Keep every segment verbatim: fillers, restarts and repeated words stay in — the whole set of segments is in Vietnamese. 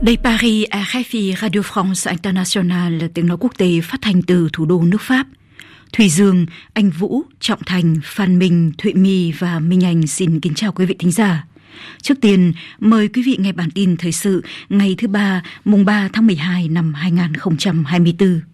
Đây Paris, R F I Radio France International, tiếng nói quốc tế phát thanh từ thủ đô nước Pháp. Thùy Dương, Anh Vũ, Trọng Thành, Phan Minh, Thụy My và Minh Anh xin kính chào quý vị thính giả. Trước tiên, mời quý vị nghe bản tin thời sự ngày thứ ba, mùng ba tháng mười hai năm hai nghìn không trăm hai mươi tư.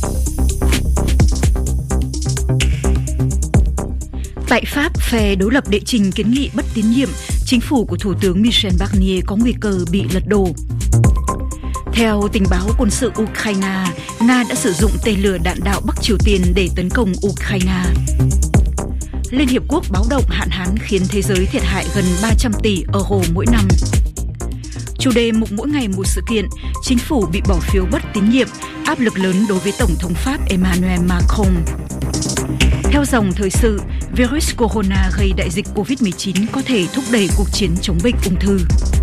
Tại Pháp, phe đối lập đệ trình kiến nghị bất tín nhiệm, chính phủ của Thủ tướng Michel Barnier có nguy cơ bị lật đổ. Theo tình báo quân sự Ukraine, Nga đã sử dụng tên lửa đạn đạo Bắc Triều Tiên để tấn công Ukraine. Liên Hiệp Quốc báo động hạn hán khiến thế giới thiệt hại gần ba trăm tỷ euro mỗi năm. Chủ đề mục mỗi ngày một sự kiện, chính phủ bị bỏ phiếu bất tín nhiệm, áp lực lớn đối với Tổng thống Pháp Emmanuel Macron. Theo dòng thời sự, virus corona gây đại dịch covid mười chín có thể thúc đẩy cuộc chiến chống bệnh ung thư.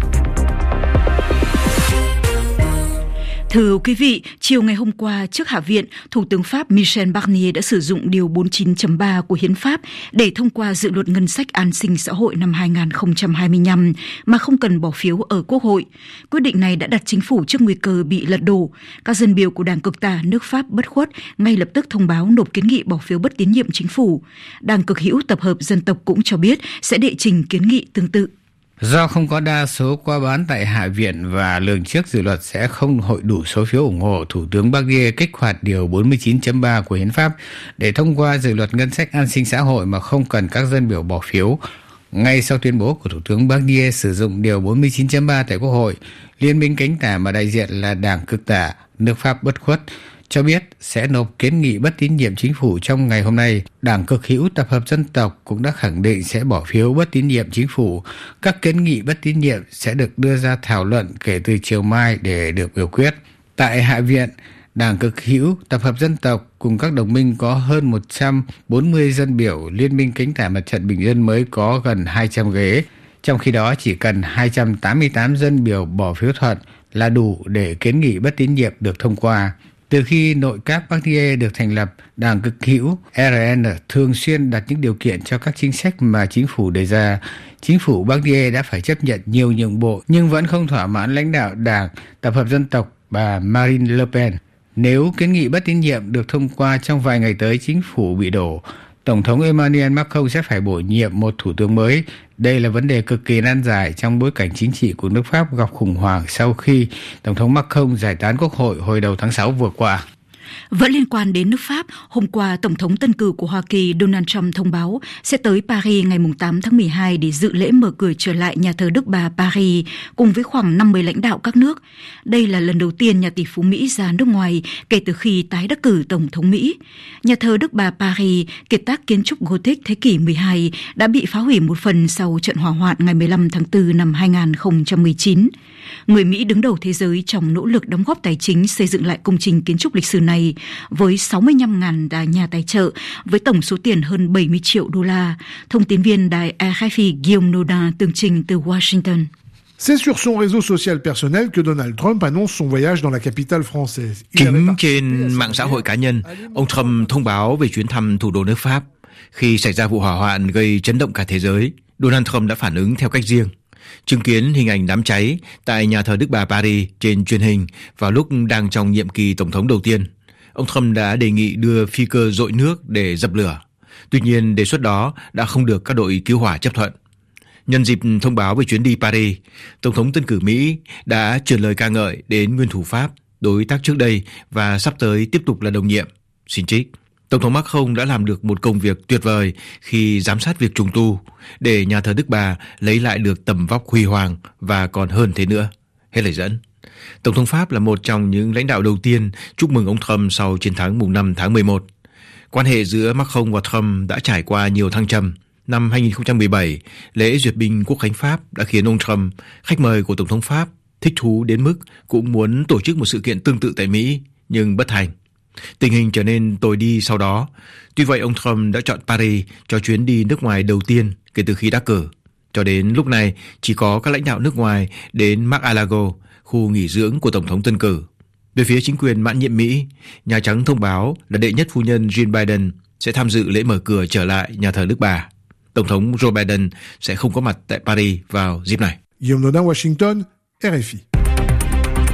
Thưa quý vị, chiều ngày hôm qua trước Hạ viện, Thủ tướng Pháp Michel Barnier đã sử dụng điều bốn mươi chín chấm ba của Hiến pháp để thông qua dự luật ngân sách an sinh xã hội năm hai nghìn không trăm hai mươi lăm mà không cần bỏ phiếu ở Quốc hội. Quyết định này đã đặt chính phủ trước nguy cơ bị lật đổ. Các dân biểu của Đảng Cực tả nước Pháp bất khuất ngay lập tức thông báo nộp kiến nghị bỏ phiếu bất tín nhiệm chính phủ. Đảng Cực hữu Tập hợp Dân tộc cũng cho biết sẽ đệ trình kiến nghị tương tự. Do không có đa số qua bán tại Hạ viện và lường trước dự luật sẽ không hội đủ số phiếu ủng hộ, Thủ tướng Barnier kích hoạt điều bốn mươi chín chấm ba của Hiến pháp để thông qua dự luật ngân sách an sinh xã hội mà không cần các dân biểu bỏ phiếu. Ngay sau tuyên bố của Thủ tướng Barnier sử dụng điều bốn mươi chín chấm ba tại Quốc hội, Liên minh cánh tả mà đại diện là Đảng Cực tả nước Pháp bất khuất cho biết sẽ nộp kiến nghị bất tín nhiệm chính phủ trong ngày hôm nay. Đảng Cực hữu Tập hợp Dân tộc cũng đã khẳng định sẽ bỏ phiếu bất tín nhiệm chính phủ. Các kiến nghị bất tín nhiệm sẽ được đưa ra thảo luận kể từ chiều mai để được biểu quyết. Tại Hạ viện, Đảng Cực hữu Tập hợp Dân tộc cùng các đồng minh có hơn một trăm bốn mươi dân biểu, Liên minh cánh tả Mặt trận Bình dân mới có gần hai trăm ghế. Trong khi đó, chỉ cần hai trăm tám mươi tám dân biểu bỏ phiếu thuận là đủ để kiến nghị bất tín nhiệm được thông qua. Từ khi nội các Barnier được thành lập, Đảng Cực hữu R N thường xuyên đặt những điều kiện cho các chính sách mà chính phủ đề ra. Chính phủ Barnier đã phải chấp nhận nhiều nhượng bộ nhưng vẫn không thỏa mãn lãnh đạo Đảng Tập hợp Dân tộc bà Marine Le Pen. Nếu kiến nghị bất tín nhiệm được thông qua trong vài ngày tới chính phủ bị đổ, Tổng thống Emmanuel Macron sẽ phải bổ nhiệm một thủ tướng mới. Đây là vấn đề cực kỳ nan giải trong bối cảnh chính trị của nước Pháp gặp khủng hoảng sau khi Tổng thống Macron giải tán Quốc hội hồi đầu tháng sáu vừa qua. Vẫn liên quan đến nước Pháp, hôm qua Tổng thống tân cử của Hoa Kỳ Donald Trump thông báo sẽ tới Paris ngày tám tháng mười hai để dự lễ mở cửa trở lại nhà thờ Đức Bà Paris cùng với khoảng năm mươi lãnh đạo các nước. Đây là lần đầu tiên nhà tỷ phú Mỹ ra nước ngoài kể từ khi tái đắc cử Tổng thống Mỹ. Nhà thờ Đức Bà Paris, kiệt tác kiến trúc Gothic thế kỷ mười hai, đã bị phá hủy một phần sau trận hỏa hoạn ngày mười lăm tháng tư năm hai nghìn không trăm mười chín. Người Mỹ đứng đầu thế giới trong nỗ lực đóng góp tài chính xây dựng lại công trình kiến trúc lịch sử này với sáu mươi lăm nghìn nhà tài trợ với tổng số tiền hơn bảy mươi triệu đô la. Thông tin viên đài R F I Guillaume Nodin tường trình từ Washington. C'est sur son réseau social personnel que Donald Trump annonce son voyage dans la capitale française. Chính trên mạng xã hội cá nhân, ông Trump thông báo về chuyến thăm thủ đô nước Pháp. Khi xảy ra vụ hỏa hoạn gây chấn động cả thế giới, Donald Trump đã phản ứng theo cách riêng. Chứng kiến hình ảnh đám cháy tại nhà thờ Đức Bà Paris trên truyền hình vào lúc đang trong nhiệm kỳ tổng thống đầu tiên, ông Trump đã đề nghị đưa phi cơ dội nước để dập lửa. Tuy nhiên, đề xuất đó đã không được các đội cứu hỏa chấp thuận. Nhân dịp thông báo về chuyến đi Paris, Tổng thống tân cử Mỹ đã truyền lời ca ngợi đến nguyên thủ Pháp, đối tác trước đây và sắp tới tiếp tục là đồng nhiệm. Xin trích: Tổng thống Macron đã làm được một công việc tuyệt vời khi giám sát việc trùng tu để nhà thờ Đức Bà lấy lại được tầm vóc huy hoàng và còn hơn thế nữa. Hết lời dẫn. Tổng thống Pháp là một trong những lãnh đạo đầu tiên chúc mừng ông Trump sau chiến thắng mùng năm tháng mười một. Quan hệ giữa Macron và Trump đã trải qua nhiều thăng trầm. Năm hai nghìn không trăm mười bảy, lễ duyệt binh Quốc khánh Pháp đã khiến ông Trump, khách mời của Tổng thống Pháp, thích thú đến mức cũng muốn tổ chức một sự kiện tương tự tại Mỹ, nhưng bất thành. Tình hình trở nên tồi đi sau đó. Tuy vậy, ông Trump đã chọn Paris cho chuyến đi nước ngoài đầu tiên kể từ khi đắc cử. Cho đến lúc này, chỉ có các lãnh đạo nước ngoài đến Mar-a-Lago, khu nghỉ dưỡng của Tổng thống tân cử. Về phía chính quyền mãn nhiệm Mỹ, Nhà Trắng thông báo là đệ nhất phu nhân Jill Biden sẽ tham dự lễ mở cửa trở lại nhà thờ Đức Bà. Tổng thống Joe Biden sẽ không có mặt tại Paris vào dịp này. Guillaume Nodin, Washington, R F I.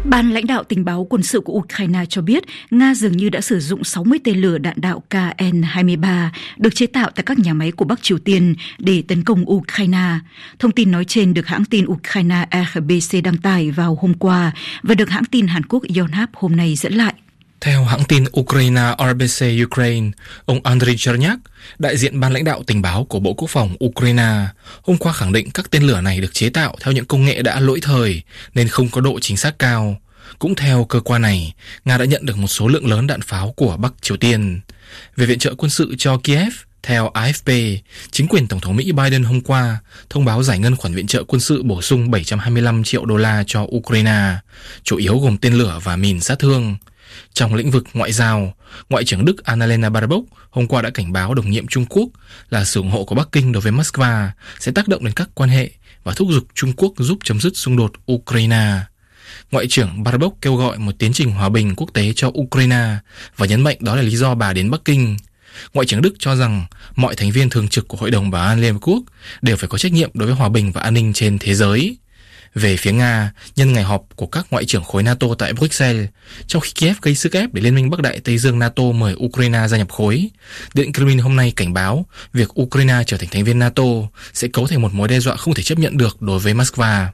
Ban lãnh đạo tình báo quân sự của Ukraine cho biết Nga dường như đã sử dụng sáu mươi tên lửa đạn đạo K N hai mươi ba được chế tạo tại các nhà máy của Bắc Triều Tiên để tấn công Ukraine. Thông tin nói trên được hãng tin Ukraine R B C đăng tải vào hôm qua và được hãng tin Hàn Quốc Yonhap hôm nay dẫn lại. Theo hãng tin Ukraine R B C Ukraine, ông Andriy Chernyak, đại diện ban lãnh đạo tình báo của Bộ Quốc phòng Ukraine, hôm qua khẳng định các tên lửa này được chế tạo theo những công nghệ đã lỗi thời nên không có độ chính xác cao. Cũng theo cơ quan này, Nga đã nhận được một số lượng lớn đạn pháo của Bắc Triều Tiên. Về viện trợ quân sự cho Kiev, theo A F P, chính quyền Tổng thống Mỹ Biden hôm qua thông báo giải ngân khoản viện trợ quân sự bổ sung bảy trăm hai mươi lăm triệu đô la cho Ukraine, chủ yếu gồm tên lửa và mìn sát thương. Trong lĩnh vực ngoại giao, Ngoại trưởng Đức Annalena Baerbock hôm qua đã cảnh báo đồng nhiệm Trung Quốc là sự ủng hộ của Bắc Kinh đối với Moscow sẽ tác động đến các quan hệ và thúc giục Trung Quốc giúp chấm dứt xung đột Ukraine. Ngoại trưởng Baerbock kêu gọi một tiến trình hòa bình quốc tế cho Ukraine và nhấn mạnh đó là lý do bà đến Bắc Kinh. Ngoại trưởng Đức cho rằng mọi thành viên thường trực của Hội đồng Bảo an Liên Hợp Quốc đều phải có trách nhiệm đối với hòa bình và an ninh trên thế giới. Về phía Nga, nhân ngày họp của các ngoại trưởng khối NATO tại Bruxelles, trong khi Kiev gây sức ép để Liên minh Bắc Đại Tây Dương NATO mời Ukraine gia nhập khối, Điện Kremlin hôm nay cảnh báo việc Ukraine trở thành thành viên NATO sẽ cấu thành một mối đe dọa không thể chấp nhận được đối với Moscow.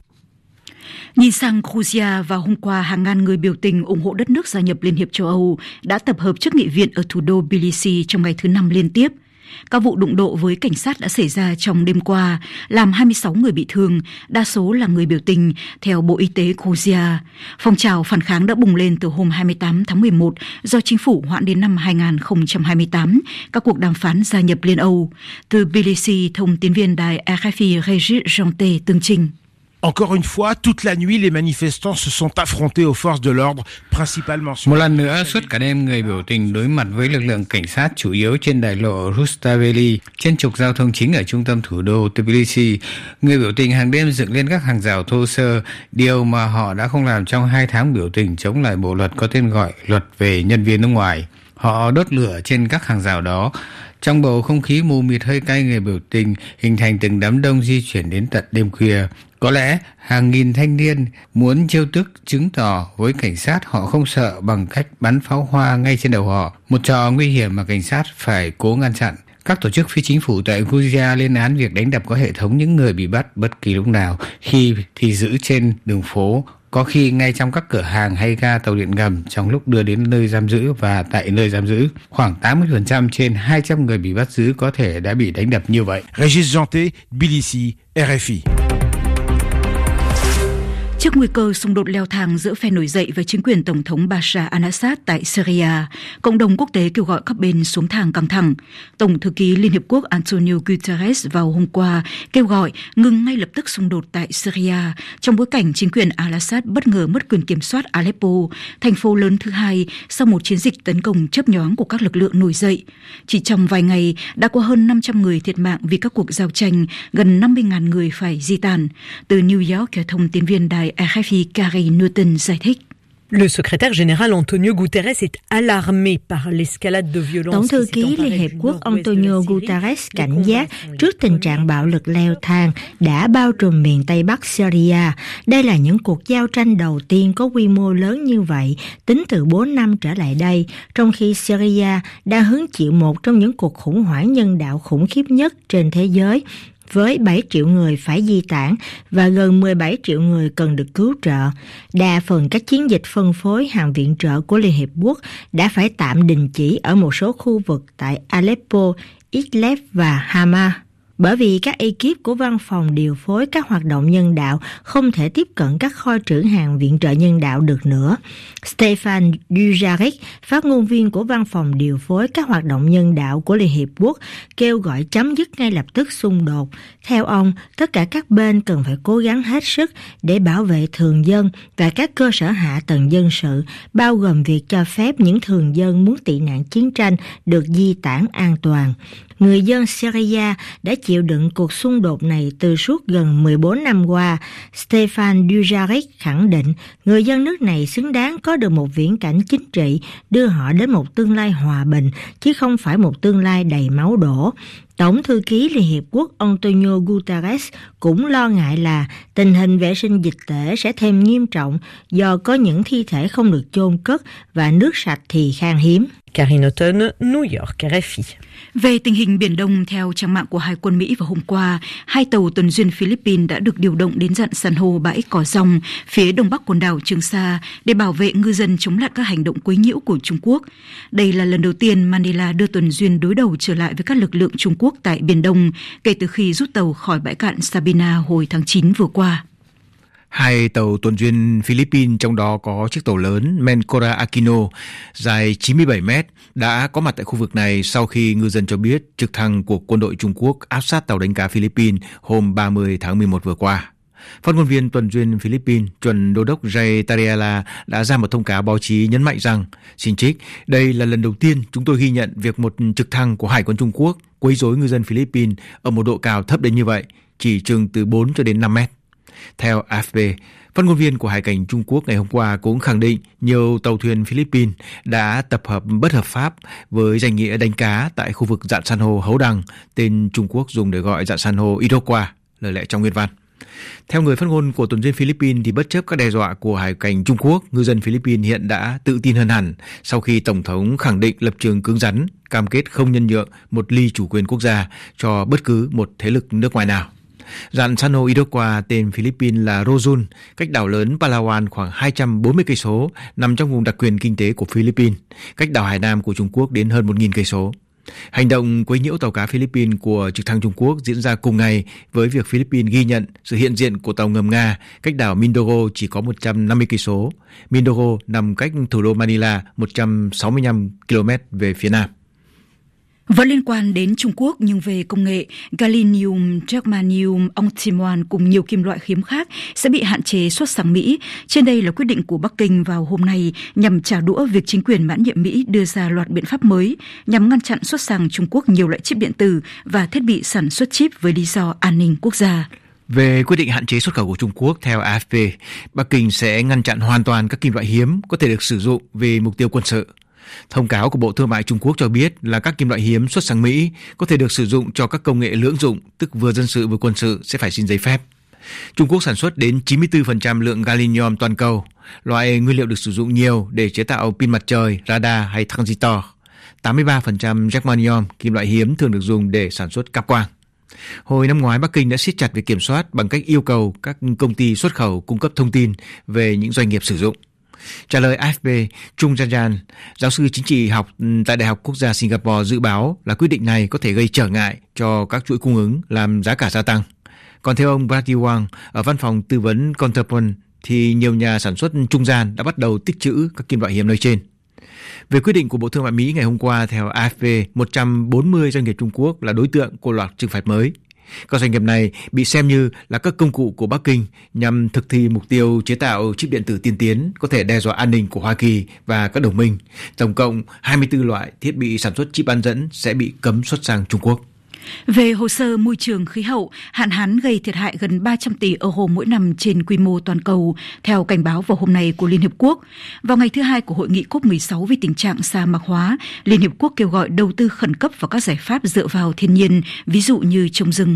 Nhìn sang Georgia, vào hôm qua, hàng ngàn người biểu tình ủng hộ đất nước gia nhập Liên hiệp châu Âu đã tập hợp trước nghị viện ở thủ đô Tbilisi trong ngày thứ năm liên tiếp. Các vụ đụng độ với cảnh sát đã xảy ra trong đêm qua, làm hai mươi sáu người bị thương, đa số là người biểu tình, theo Bộ Y tế Georgia. Phong trào phản kháng đã bùng lên từ hôm hai mươi tám tháng mười một do chính phủ hoãn đến năm hai không hai tám các cuộc đàm phán gia nhập Liên Âu. Từ Tbilisi, thông tín viên đài R F I Régis Janté tường trình. Encore une fois, toute la nuit, les manifestants se sont affrontés aux forces de l'ordre, principalement sur... Một lần nữa, suốt cả đêm, người biểu tình đối mặt với lực lượng cảnh sát chủ yếu trên đại lộ Rustaveli, trên trục giao thông chính ở trung tâm thủ đô Tbilisi. Người biểu tình hàng đêm dựng lên các hàng rào thô sơ, điều mà họ đã không làm trong hai tháng biểu tình chống lại bộ luật có tên gọi Luật về nhân viên nước ngoài. Họ đốt lửa trên các hàng rào đó. Trong bầu không khí mù mịt hơi cay, người biểu tình hình thành từng đám đông di chuyển đến tận đêm khuya. Có lẽ hàng nghìn thanh niên muốn trêu tức, chứng tỏ với cảnh sát họ không sợ bằng cách bắn pháo hoa ngay trên đầu họ, một trò nguy hiểm mà cảnh sát phải cố ngăn chặn. Các tổ chức phi chính phủ tại Georgia lên án việc đánh đập có hệ thống những người bị bắt bất kỳ lúc nào, khi thì giữ trên đường phố, có khi ngay trong các cửa hàng hay ga tàu điện ngầm trong lúc đưa đến nơi giam giữ và tại nơi giam giữ. Khoảng tám mươi phần trăm trên hai trăm người bị bắt giữ có thể đã bị đánh đập như vậy. Régis Janté, Tbilisi, R F I. Trước nguy cơ xung đột leo thang giữa phe nổi dậy và chính quyền Tổng thống Bashar al-Assad tại Syria, cộng đồng quốc tế kêu gọi các bên xuống thang căng thẳng. Tổng thư ký Liên Hiệp Quốc Antonio Guterres vào hôm qua kêu gọi ngừng ngay lập tức xung đột tại Syria trong bối cảnh chính quyền al-Assad bất ngờ mất quyền kiểm soát Aleppo, thành phố lớn thứ hai sau một chiến dịch tấn công chớp nhoáng của các lực lượng nổi dậy. Chỉ trong vài ngày, đã có hơn năm trăm người thiệt mạng vì các cuộc giao tranh, gần năm mươi nghìn người phải di tản. Từ New York, thông tín viên đài R F I Carrie Newton giải thích. Le secrétaire général Antonio Guterres est alarmé par l'escalade de violence. Tổng thư ký Liên Hiệp Quốc Antonio Guterres cảnh giác trước tình trạng bạo lực leo thang đã bao trùm miền Tây Bắc Syria. Đây là những cuộc giao tranh đầu tiên có quy mô lớn như vậy tính từ bốn năm trở lại đây, trong khi Syria đang hứng chịu một trong những cuộc khủng hoảng nhân đạo khủng khiếp nhất trên thế giới, với bảy triệu người phải di tản và gần mười bảy triệu người cần được cứu trợ. Đa phần các chiến dịch phân phối hàng viện trợ của Liên Hiệp Quốc đã phải tạm đình chỉ ở một số khu vực tại Aleppo, Idlib và Hama, bởi vì các ekip của văn phòng điều phối các hoạt động nhân đạo không thể tiếp cận các kho trữ hàng viện trợ nhân đạo được nữa. Stefan Dujarric, phát ngôn viên của văn phòng điều phối các hoạt động nhân đạo của Liên Hiệp Quốc, kêu gọi chấm dứt ngay lập tức xung đột. Theo ông, tất cả các bên cần phải cố gắng hết sức để bảo vệ thường dân và các cơ sở hạ tầng dân sự, bao gồm việc cho phép những thường dân muốn tị nạn chiến tranh được di tản an toàn. Người dân Syria đã chịu đựng cuộc xung đột này từ suốt gần mười bốn năm qua. Stefan Dujarric khẳng định người dân nước này xứng đáng có được một viễn cảnh chính trị đưa họ đến một tương lai hòa bình, chứ không phải một tương lai đầy máu đổ. Tổng thư ký Liên Hiệp Quốc Antonio Guterres cũng lo ngại là tình hình vệ sinh dịch tễ sẽ thêm nghiêm trọng do có những thi thể không được chôn cất và nước sạch thì khan hiếm. Karine Houghton, New York, R F I. Về tình hình Biển Đông, theo trang mạng của Hải quân Mỹ vào hôm qua, hai tàu tuần duyên Philippines đã được điều động đến dặn san hô bãi Cỏ Rong, phía đông bắc quần đảo Trường Sa để bảo vệ ngư dân chống lại các hành động quấy nhiễu của Trung Quốc. Đây là lần đầu tiên Manila đưa tuần duyên đối đầu trở lại với các lực lượng Trung Quốc tại Biển Đông kể từ khi rút tàu khỏi bãi cạn Sabina hồi tháng chín vừa qua. Hai tàu tuần duyên Philippines, trong đó có chiếc tàu lớn Mencora Aquino dài chín mươi bảy mét, đã có mặt tại khu vực này sau khi ngư dân cho biết trực thăng của quân đội Trung Quốc áp sát tàu đánh cá Philippines hôm ba mươi tháng mười một vừa qua. Phát ngôn viên tuần duyên Philippines, chuẩn đô đốc Ray Tariala đã ra một thông cáo báo chí nhấn mạnh rằng, xin trích, đây là lần đầu tiên chúng tôi ghi nhận việc một trực thăng của Hải quân Trung Quốc quấy rối ngư dân Philippines ở một độ cao thấp đến như vậy, chỉ chừng từ bốn cho đến năm mét. Theo a ép pê, phát ngôn viên của Hải cảnh Trung Quốc ngày hôm qua cũng khẳng định nhiều tàu thuyền Philippines đã tập hợp bất hợp pháp với danh nghĩa đánh cá tại khu vực rạn san hô Hấu Đằng, tên Trung Quốc dùng để gọi rạn san hô Iroquois, lời lẽ trong nguyên văn. Theo người phát ngôn của tuần duyên Philippines thì bất chấp các đe dọa của Hải cảnh Trung Quốc, ngư dân Philippines hiện đã tự tin hơn hẳn sau khi Tổng thống khẳng định lập trường cứng rắn, cam kết không nhân nhượng một ly chủ quyền quốc gia cho bất cứ một thế lực nước ngoài nào. Rạn san hô Iroquois, tên Philippines là Rozun, cách đảo lớn Palawan khoảng hai trăm bốn mươi cây số, nằm trong vùng đặc quyền kinh tế của Philippines, cách đảo Hải Nam của Trung Quốc đến hơn một nghìn cây số. Hành động quấy nhiễu tàu cá Philippines của trực thăng Trung Quốc diễn ra cùng ngày với việc Philippines ghi nhận sự hiện diện của tàu ngầm Nga cách đảo Mindoro chỉ có một trăm năm mươi cây số. Mindoro nằm cách thủ đô Manila một trăm sáu mươi lăm ki lô mét về phía nam. Vẫn liên quan đến Trung Quốc nhưng về công nghệ, gallium, germanium, oxymoan cùng nhiều kim loại hiếm khác sẽ bị hạn chế xuất sang Mỹ. Trên đây là quyết định của Bắc Kinh vào hôm nay nhằm trả đũa việc chính quyền mãn nhiệm Mỹ đưa ra loạt biện pháp mới nhằm ngăn chặn xuất sang Trung Quốc nhiều loại chip điện tử và thiết bị sản xuất chip với lý do an ninh quốc gia. Về quyết định hạn chế xuất khẩu của Trung Quốc, theo a ép pê, Bắc Kinh sẽ ngăn chặn hoàn toàn các kim loại hiếm có thể được sử dụng vì mục tiêu quân sự. Thông cáo của Bộ Thương mại Trung Quốc cho biết là các kim loại hiếm xuất sang Mỹ có thể được sử dụng cho các công nghệ lưỡng dụng, tức vừa dân sự vừa quân sự, sẽ phải xin giấy phép. Trung Quốc sản xuất đến chín mươi tư phần trăm lượng gallium toàn cầu, loại nguyên liệu được sử dụng nhiều để chế tạo pin mặt trời, radar hay transistor. tám mươi ba phần trăm germanium, kim loại hiếm thường được dùng để sản xuất cáp quang. Hồi năm ngoái, Bắc Kinh đã siết chặt việc kiểm soát bằng cách yêu cầu các công ty xuất khẩu cung cấp thông tin về những doanh nghiệp sử dụng. Trả lời a ép pê, Chung Jan, giáo sư chính trị học tại Đại học Quốc gia Singapore dự báo là quyết định này có thể gây trở ngại cho các chuỗi cung ứng, làm giá cả gia tăng. Còn theo ông Brady Wang ở văn phòng tư vấn Counterpoint thì nhiều nhà sản xuất trung gian đã bắt đầu tích trữ các kim loại hiếm nơi trên. Về quyết định của Bộ Thương mại Mỹ ngày hôm qua, theo a ép pê, một trăm bốn mươi doanh nghiệp Trung Quốc là đối tượng của loạt trừng phạt mới. Các doanh nghiệp này bị xem như là các công cụ của Bắc Kinh nhằm thực thi mục tiêu chế tạo chip điện tử tiên tiến có thể đe dọa an ninh của Hoa Kỳ và các đồng minh. Tổng cộng hai mươi tư loại thiết bị sản xuất chip bán dẫn sẽ bị cấm xuất sang Trung Quốc. Về hồ sơ môi trường khí hậu, hạn hán gây thiệt hại gần ba trăm tỷ euro mỗi năm trên quy mô toàn cầu, theo cảnh báo vào hôm nay của Liên Hiệp Quốc. Vào ngày thứ hai của hội nghị cốp mười sáu về tình trạng sa mạc hóa, Liên Hiệp Quốc kêu gọi đầu tư khẩn cấp vào các giải pháp dựa vào thiên nhiên, ví dụ như trồng rừng.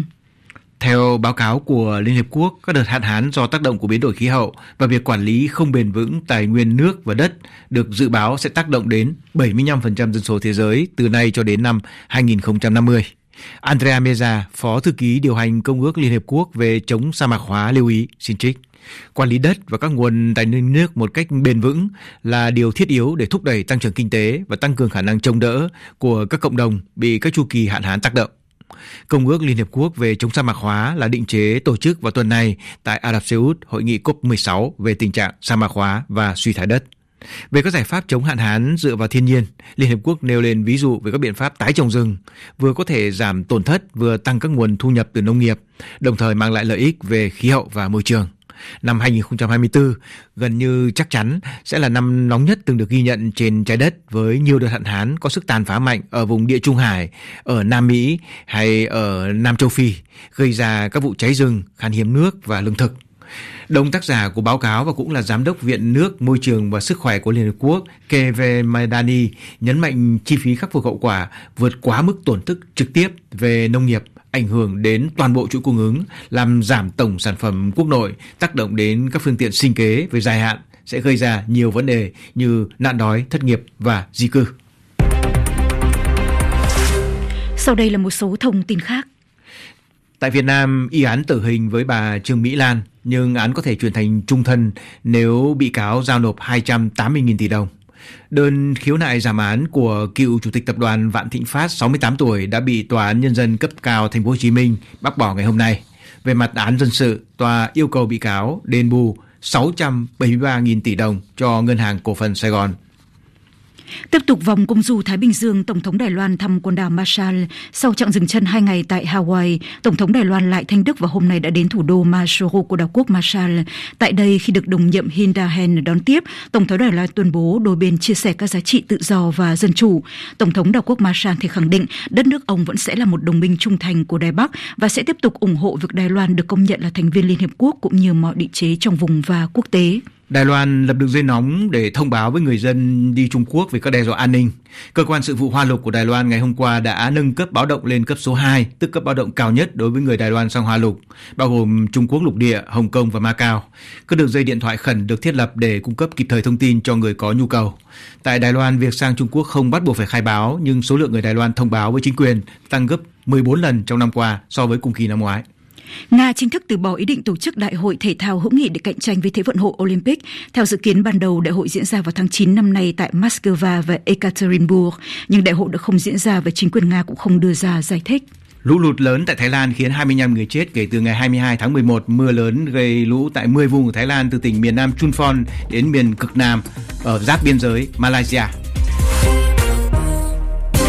Theo báo cáo của Liên Hiệp Quốc, các đợt hạn hán do tác động của biến đổi khí hậu và việc quản lý không bền vững tài nguyên nước và đất được dự báo sẽ tác động đến bảy mươi lăm phần trăm dân số thế giới từ nay cho đến năm hai nghìn không trăm năm mươi. Andrea Meza, Phó Thư ký điều hành Công ước Liên Hiệp Quốc về chống sa mạc hóa lưu ý, xin trích, quản lý đất và các nguồn tài nguyên nước một cách bền vững là điều thiết yếu để thúc đẩy tăng trưởng kinh tế và tăng cường khả năng chống đỡ của các cộng đồng bị các chu kỳ hạn hán tác động. Công ước Liên Hiệp Quốc về chống sa mạc hóa là định chế tổ chức vào tuần này tại Ả Rập Xê Út hội nghị cốp mười sáu về tình trạng sa mạc hóa và suy thoái đất. Về các giải pháp chống hạn hán dựa vào thiên nhiên, Liên Hiệp Quốc nêu lên ví dụ về các biện pháp tái trồng rừng, vừa có thể giảm tổn thất, vừa tăng các nguồn thu nhập từ nông nghiệp, đồng thời mang lại lợi ích về khí hậu và môi trường. Năm hai nghìn không trăm hai mươi tư gần như chắc chắn sẽ là năm nóng nhất từng được ghi nhận trên trái đất, với nhiều đợt hạn hán có sức tàn phá mạnh ở vùng Địa Trung Hải, ở Nam Mỹ hay ở Nam Châu Phi, gây ra các vụ cháy rừng, khan hiếm nước và lương thực. Đồng tác giả của báo cáo và cũng là Giám đốc Viện Nước, Môi trường và Sức khỏe của Liên Hợp Quốc Keve Madani nhấn mạnh chi phí khắc phục hậu quả vượt quá mức tổn thất trực tiếp về nông nghiệp, ảnh hưởng đến toàn bộ chuỗi cung ứng, làm giảm tổng sản phẩm quốc nội, tác động đến các phương tiện sinh kế về dài hạn, sẽ gây ra nhiều vấn đề như nạn đói, thất nghiệp và di cư. Sau đây là một số thông tin khác. Tại Việt Nam, y án tử hình với bà Trương Mỹ Lan, nhưng án có thể chuyển thành chung thân nếu bị cáo giao nộp hai trăm tám mươi nghìn tỷ đồng. Đơn khiếu nại giảm án của cựu chủ tịch tập đoàn Vạn Thịnh Phát sáu mươi tám tuổi đã bị Tòa án Nhân dân cấp cao Thành phố Hồ Chí Minh bác bỏ ngày hôm nay. Về mặt án dân sự, tòa yêu cầu bị cáo đền bù sáu trăm bảy mươi ba nghìn tỷ đồng cho Ngân hàng Cổ phần Sài Gòn. Tiếp tục vòng công du Thái Bình Dương, Tổng thống Đài Loan thăm quần đảo Marshall. Sau chặng dừng chân hai ngày tại Hawaii, Tổng thống Đài Loan Lại Thanh Đức vào hôm nay đã đến thủ đô Majuro của đảo quốc Marshall. Tại đây, khi được đồng nhiệm Hinda Hen đón tiếp, Tổng thống Đài Loan tuyên bố đôi bên chia sẻ các giá trị tự do và dân chủ. Tổng thống đảo quốc Marshall thì khẳng định đất nước ông vẫn sẽ là một đồng minh trung thành của Đài Bắc và sẽ tiếp tục ủng hộ việc Đài Loan được công nhận là thành viên Liên Hiệp Quốc cũng như mọi địa chế trong vùng và quốc tế. Đài Loan lập đường dây nóng để thông báo với người dân đi Trung Quốc về các đe dọa an ninh. Cơ quan sự vụ Hoa Lục của Đài Loan ngày hôm qua đã nâng cấp báo động lên cấp số hai, tức cấp báo động cao nhất đối với người Đài Loan sang Hoa Lục, bao gồm Trung Quốc lục địa, Hồng Kông và Macau. Các đường dây điện thoại khẩn được thiết lập để cung cấp kịp thời thông tin cho người có nhu cầu. Tại Đài Loan, việc sang Trung Quốc không bắt buộc phải khai báo, nhưng số lượng người Đài Loan thông báo với chính quyền tăng gấp mười bốn lần trong năm qua so với cùng kỳ năm ngoái. Nga chính thức từ bỏ ý định tổ chức đại hội thể thao hữu nghị để cạnh tranh với Thế vận hội Olympic. Theo dự kiến ban đầu, đại hội diễn ra vào tháng chín năm nay tại Moscow và Ekaterinburg, nhưng đại hội đã không diễn ra và chính quyền Nga cũng không đưa ra giải thích. Lũ lụt lớn tại Thái Lan khiến hai mươi lăm người chết kể từ ngày hai mươi hai tháng mười một. Mưa lớn gây lũ tại mười vùng của Thái Lan từ tỉnh miền Nam Chumphon đến miền cực Nam ở giáp biên giới Malaysia.